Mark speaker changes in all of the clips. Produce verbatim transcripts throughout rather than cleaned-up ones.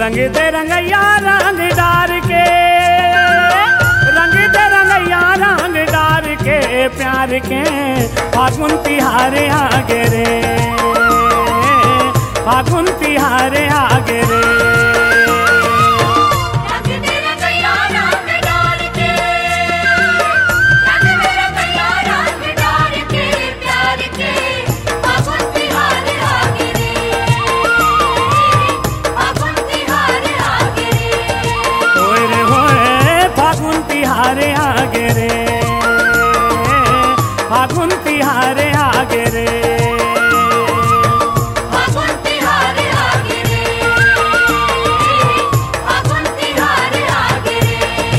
Speaker 1: रंग दे रंगैया रंग डार के, रंग दे रंगैया रंग डार के, प्यार के फागुन तिहार आगे रे, फागुन तिहार आगे रे। तिहारे आगे रे, फागुन तिहारे आगे रे,
Speaker 2: फागुन तिहारे आगे रे, फागुन तिहारे आगे रे।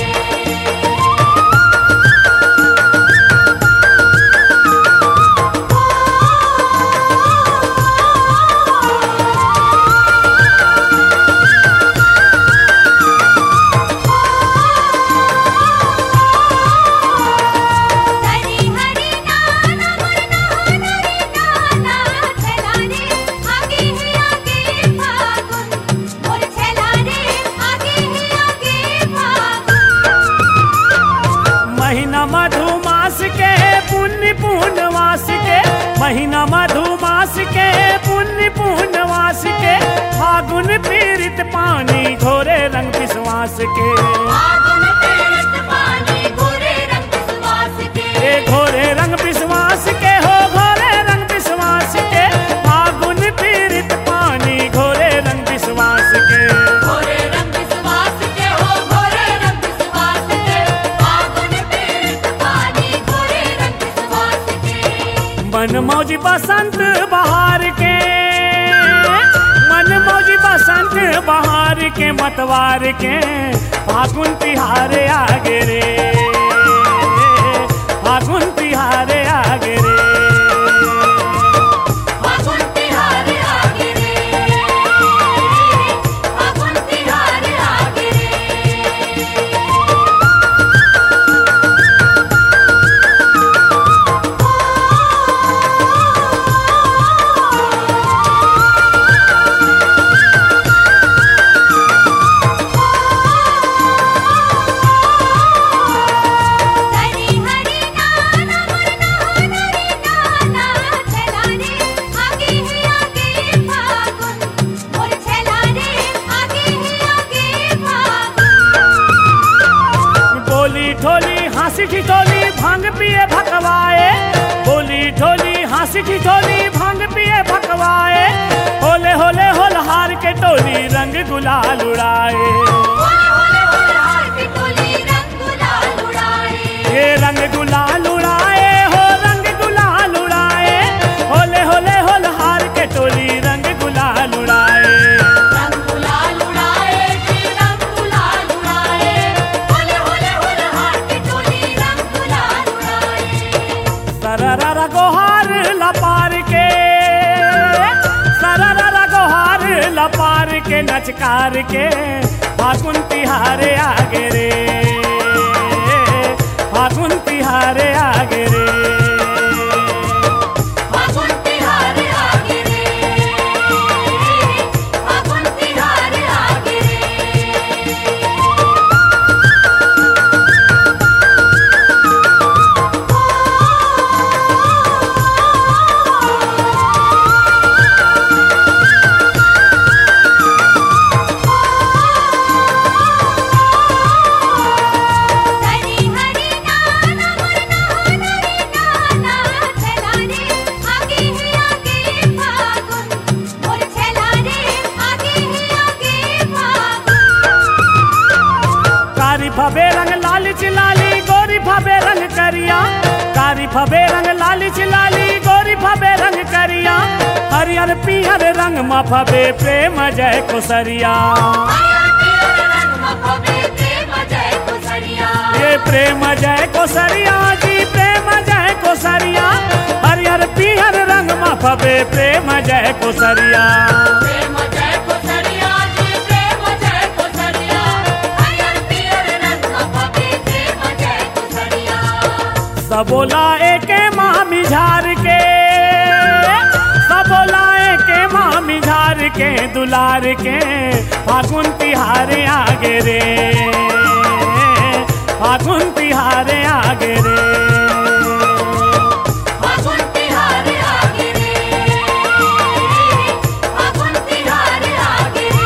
Speaker 1: मधुमास के पुण्य पूर्णवास के, महीना मधुमास के पुण्य पूर्णवास के, फागुन पीड़ित पानी घोरे रंग विश्वास के,
Speaker 2: फागुन पीड़ित पानी घोरे रंग विश्वास के,
Speaker 1: ए घोरे रंग विश्वास के हो, घोरे रंग विश्वास के, फागुन पीड़ित पानी घोरे रंग विश्वास के,
Speaker 2: घोरे रंग विश्वास के हो, घोरे रंग विश्वास के, फागुन पीड़ित पानी घोरे रंग विश्वास के।
Speaker 1: मन मौजी बसंत बहार के, मन मौजी बसंत बहार के, मतवार के फागुन तिहारे आगे रे, फागुन तिहारे आगे रे,
Speaker 2: फागुन तिहारे आगे रे, फागुन तिहारे आगे रे।
Speaker 1: ठोली हंसी ठिठोली भांग पिए भकवाए, बोली ठोली हंसी ठिठोली भांग पिए भकवाए, होले होले होलहार के टोली रंग गुलाल उड़ाए, ये रंग गुलाल उड़ाए हो, रंग गुलाल उड़ाए, होले होले होलहार के टोली रंग गुलाल उड़ाए, सररा गोहार लपार के, सररा गोहार लपार के, नचकार के फागुन तिहारे आगे रे, फागुन तिहारे आगे रे,
Speaker 2: फागुन तिहारे आगे रे, फागुन तिहारे आगे रे।
Speaker 1: फबे रंग लाली चिलाली गोरी फबे रंग करिया, कारी फबे रंग लाली चिलाली गोरी फबे रंग करिया, हरियर पियर रंग मा फबे प्रेम जय कोसरिया, ये प्रेम जय कोसरिया जी, प्रेम जय कोसरिया, हरियर पियर रंग मा फबे प्रेम जय कोसरिया, सबोला एके मामी झार के, सबोला एके मामी झार के, के दुलार के फागुन तिहार आगे रे, फागुन तिहार आगे रे,
Speaker 2: फागुन तिहार आगे रे, फागुन तिहार आगे रे।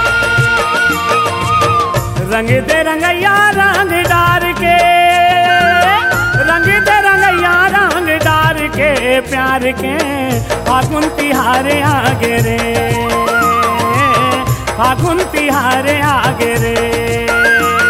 Speaker 1: रंग दे रंगैया रंग डार के, रंग दे रंगैया रंग डार के प्यार के फागुन तिहार आगे रे, फागुन तिहार आगे रे।